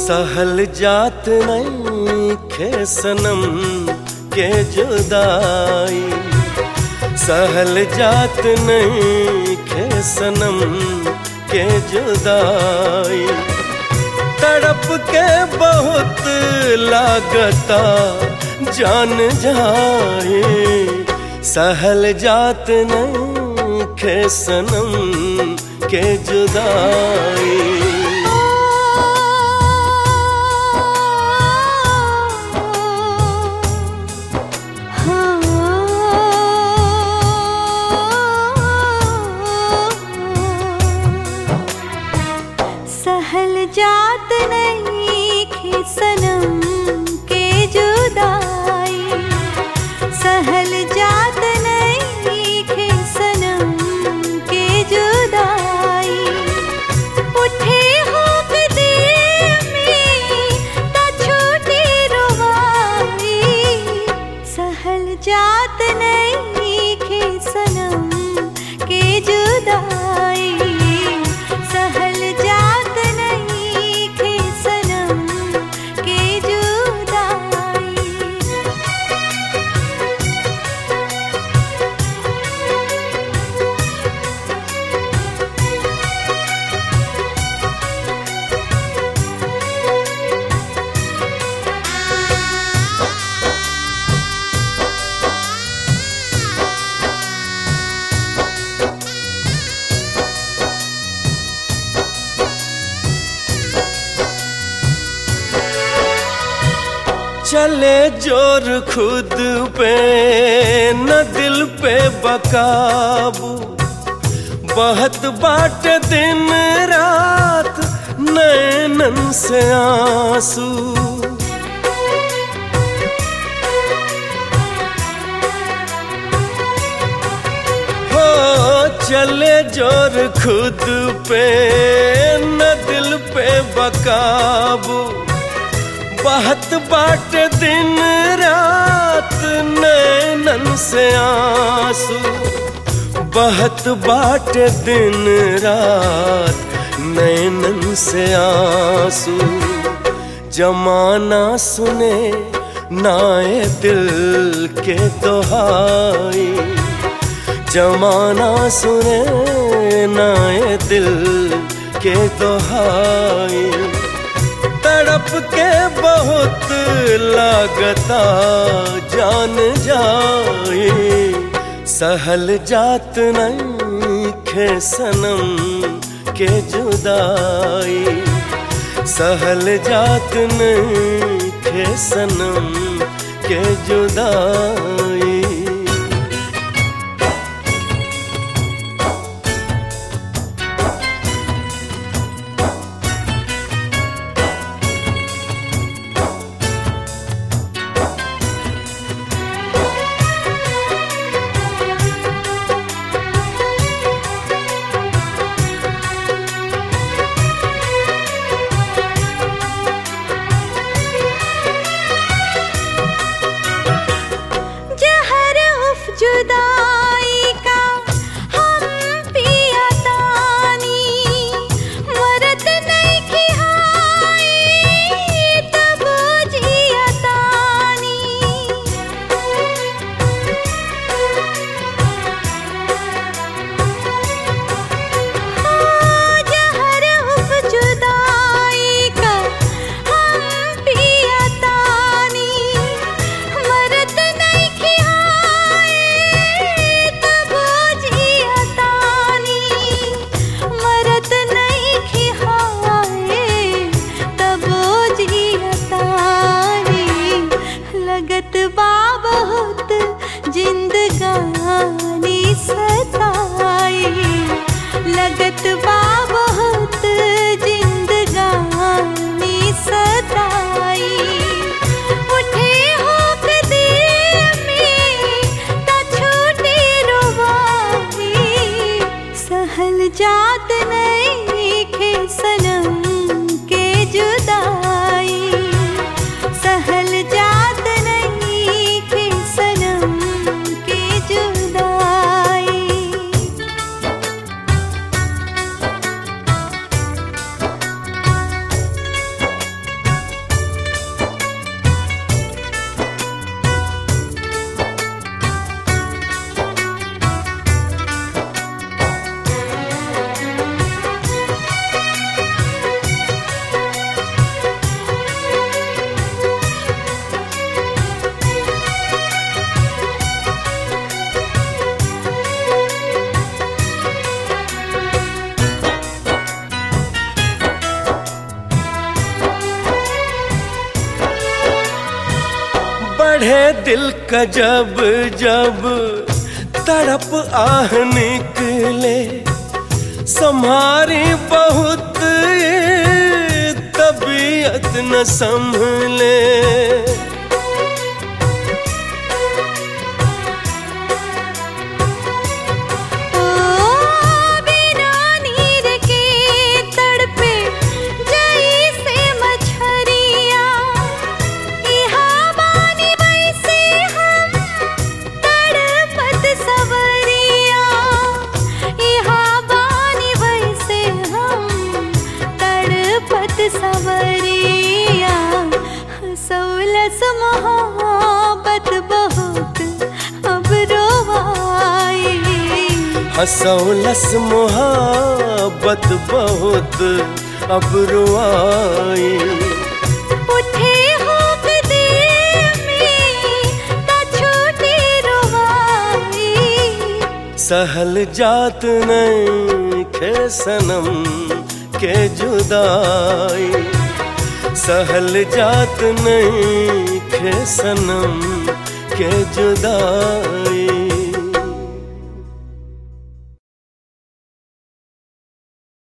सहल जात नहीं खे सनम के जुदाई, सहल जात नहीं खे सनम के जुदाई। तड़प के बहुत लागता जान जाए, सहल जात नहीं खे सनम के जुदाई। सहल जात नहीं खे सनम के जुदाई, सहल जात नहीं खे सनम के जुदाई। उठे होक दिल में ता छूटी रुवाई, सहल जात नहीं खे सनम के जुदाई, सहल जात नहीं खे सनम के जुदाई। चले जोर खुद पे न दिल पे बकाबू, बहत बाट दिन रात नैनन से आंसू। हो चले जोर खुद पे न दिल पे बकाबू, बहत बाट दिन रात नैनन से आंसू, बहत बाट दिन रात नैनन से आंसू। जमाना सुने नाए दिल के दुहाई, जमाना सुने नाए दिल के दुहाई। तड़प के बहुत लागता जान जाए, सहल जात नहीं खे सनम के जुदाई, सहल जात नहीं खे सनम के जुदाई। जुदाई का हम पिया तानी, मरत नहीं खिहाई तब जिया तानी। हाँ जहर उफ जुदाई का हम पिया तानी, मरत नहीं खिहाई तब जिया तानी, मरत नहीं खिहाए तब जिया तानी। लगत बा बहुत जिंदगानी सताई, लगत बा बहुत जिंदगानी सताई। उठे होक दिल में ता छूटी रुवाई, सहल जात नहीं खे सनम के जुदाई, सहल जात नहीं खे सनम के जुदाई। बढ़े दिल का जब जब तड़प आह निकले, संभारी बहुत तबीयत न संभले। सवरिया हंसौलस मोहब्बत बहुत अब रोवाई, हंसौलस मोहब्बत बहुत अब रोवाई। उठे होक दिल में ता छूटी रोवाई, सहल जात नहीं खे सनम के जुदाई, सहल जात नहीं खे सनम के जुदाई।